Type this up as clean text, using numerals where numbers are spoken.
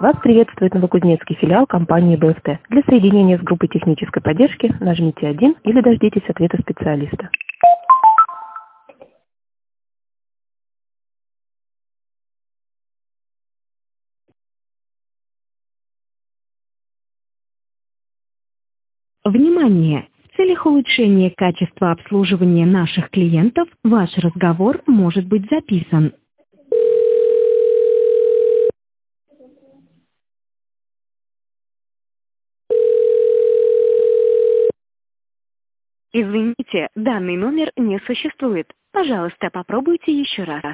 Вас приветствует новокузнецкий филиал компании БФТ. Для соединения с группой технической поддержки нажмите 1 или дождитесь ответа специалиста. Внимание! В целях улучшения качества обслуживания наших клиентов ваш разговор может быть записан. Извините, данный номер не существует. Пожалуйста, попробуйте еще раз.